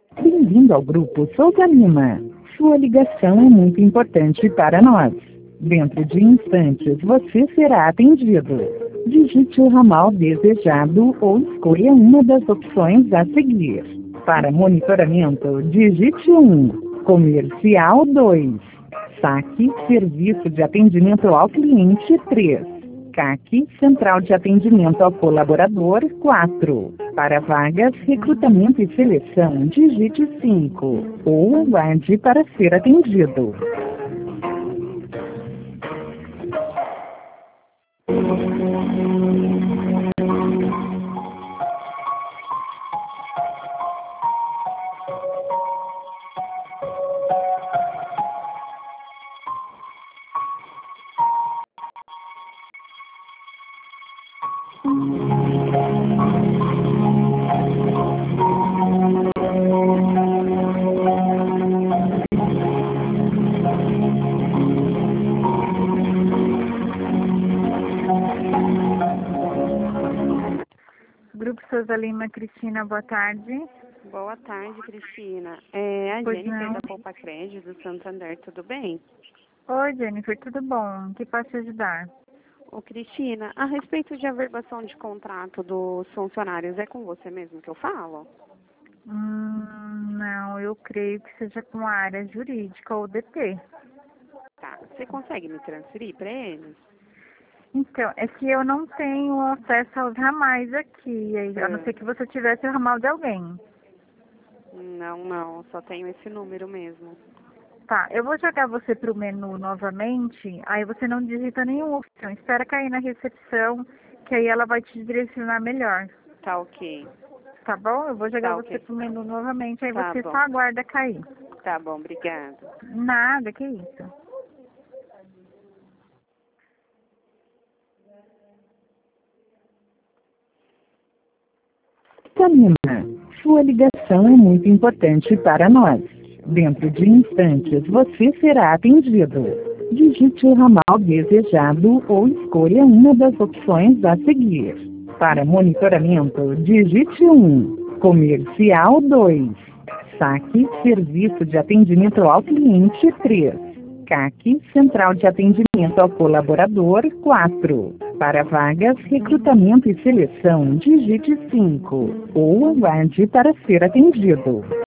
Bem-vindo ao Grupo Souza Lima. Sua ligação é muito importante para nós. Dentro de instantes você será atendido. Digite o ramal desejado ou escolha uma das opções a seguir. Para monitoramento, digite 1. Comercial 2. Saque, Serviço de Atendimento ao Cliente 3. CAC, Central de Atendimento ao Colaborador 4. Para vagas, recrutamento e seleção, digite 5. Ou aguarde para ser atendido. Grupo Souza Lima, Cristina, boa tarde. Boa tarde, Cristina. É a Pois Jennifer não. da Poupa Crédito do Santander, tudo bem? Oi, Jennifer, tudo bom? Que posso te ajudar? Ô, Cristina, a respeito de averbação de contrato dos funcionários, é com você mesmo que eu falo? Não, eu creio que seja com a área jurídica ou DP. Tá, você consegue me transferir para eles? Então, é que eu não tenho acesso aos ramais aqui, a não ser que você tivesse o ramal de alguém. Não, só tenho esse número mesmo. Tá, eu vou jogar você para o menu novamente, aí você não digita nenhuma opção. Espera cair na recepção, que aí ela vai te direcionar melhor. Tá ok. Tá bom? Eu vou jogar Tá você ok. pro menu novamente, aí Tá você bom. só aguarda cair. Tá bom, obrigada. Nada, que isso. Lima, sua ligação é muito importante para nós. Dentro de instantes você será atendido. Digite o ramal desejado ou escolha uma das opções a seguir. Para monitoramento, digite 1. Comercial 2. Saque, Serviço de Atendimento ao Cliente 3. CAC, Central de Atendimento ao Colaborador 4. Para vagas, recrutamento e seleção, digite 5. Ou aguarde para ser atendido.